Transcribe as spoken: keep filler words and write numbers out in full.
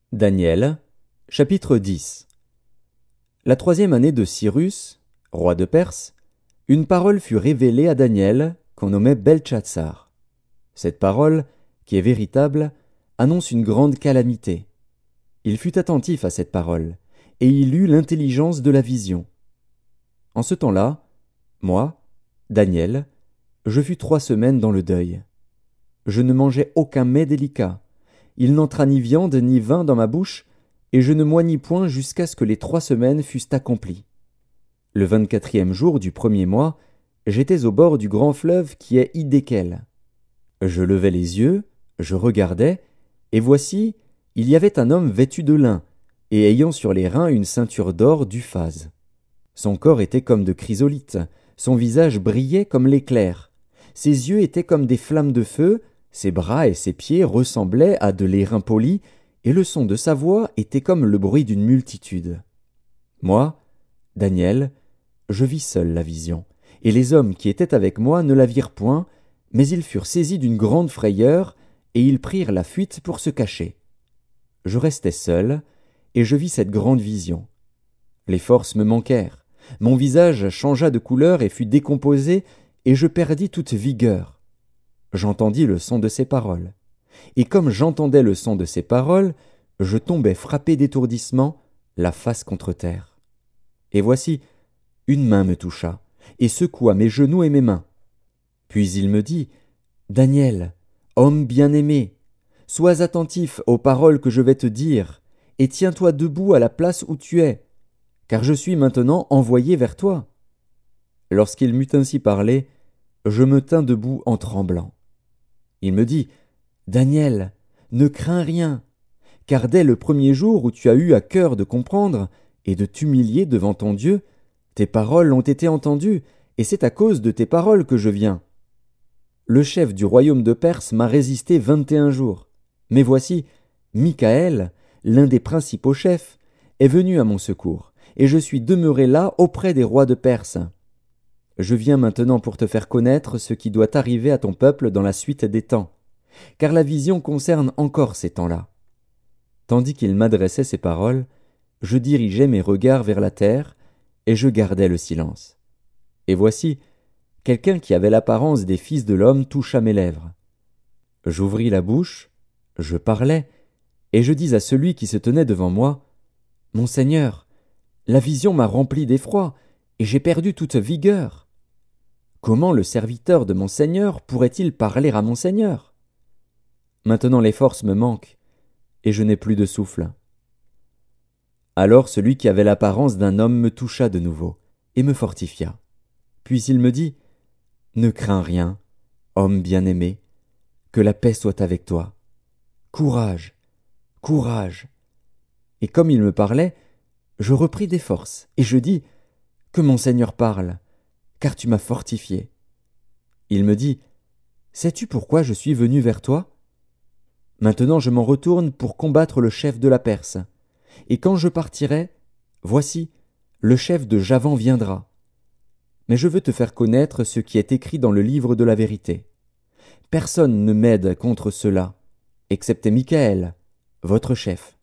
Daniel, chapitre dix. La troisième année de Cyrus, roi de Perse, une parole fut révélée à Daniel, qu'on nommait Beltchatsar. Cette parole, qui est véritable, annonce une grande calamité. Il fut attentif à cette parole, et il eut l'intelligence de la vision. En ce temps-là, moi, Daniel, je fus trois semaines dans le deuil. Je ne mangeai aucun mets délicat. Il n'entra ni viande ni vin dans ma bouche, et je ne moignis point jusqu'à ce que les trois semaines fussent accomplies. Le vingt-quatrième jour du premier mois, j'étais au bord du grand fleuve qui est Hiddekel. Je levai les yeux, je regardai, et voici, il y avait un homme vêtu de lin, et ayant sur les reins une ceinture d'or d'Uphaz. Son corps était comme de chrysolite, son visage brillait comme l'éclair, ses yeux étaient comme des flammes de feu, ses bras et ses pieds ressemblaient à de l'airain poli, et le son de sa voix était comme le bruit d'une multitude. Moi, Daniel, je vis seul la vision, et les hommes qui étaient avec moi ne la virent point, mais ils furent saisis d'une grande frayeur, et ils prirent la fuite pour se cacher. Je restai seul, et je vis cette grande vision. Les forces me manquèrent, mon visage changea de couleur et fut décomposé, et je perdis toute vigueur. J'entendis le son de ses paroles. Et comme j'entendais le son de ses paroles, je tombai frappé d'étourdissement, la face contre terre. Et voici, une main me toucha, et secoua mes genoux et mes mains. Puis il me dit, « Daniel, homme bien-aimé, sois attentif aux paroles que je vais te dire, et tiens-toi debout à la place où tu es, car je suis maintenant envoyé vers toi. » Lorsqu'il m'eut ainsi parlé, je me tins debout en tremblant. Il me dit, « Daniel, ne crains rien, car dès le premier jour où tu as eu à cœur de comprendre et de t'humilier devant ton Dieu, tes paroles ont été entendues, et c'est à cause de tes paroles que je viens. Le chef du royaume de Perse m'a résisté vingt et un jours, mais voici, Michaël, l'un des principaux chefs, est venu à mon secours, et je suis demeuré là auprès des rois de Perse. Je viens maintenant pour te faire connaître ce qui doit arriver à ton peuple dans la suite des temps, car la vision concerne encore ces temps-là. » Tandis qu'il m'adressait ces paroles, je dirigeais mes regards vers la terre, et je gardais le silence. Et voici, quelqu'un qui avait l'apparence des fils de l'homme toucha mes lèvres. J'ouvris la bouche, je parlais, et je dis à celui qui se tenait devant moi, « Mon Seigneur, la vision m'a rempli d'effroi, et j'ai perdu toute vigueur. Comment le serviteur de mon Seigneur pourrait-il parler à mon Seigneur? Maintenant les forces me manquent, et je n'ai plus de souffle. » Alors celui qui avait l'apparence d'un homme me toucha de nouveau, et me fortifia. Puis il me dit, « Ne crains rien, homme bien-aimé, que la paix soit avec toi. Courage, courage. » Et comme il me parlait, je repris des forces, et je dis, « Que mon Seigneur parle, car tu m'as fortifié. » Il me dit, « Sais-tu pourquoi je suis venu vers toi? Maintenant je m'en retourne pour combattre le chef de la Perse. Et quand je partirai, voici, le chef de Javan viendra. Mais je veux te faire connaître ce qui est écrit dans le livre de la vérité. Personne ne m'aide contre cela, excepté Michaël, votre chef.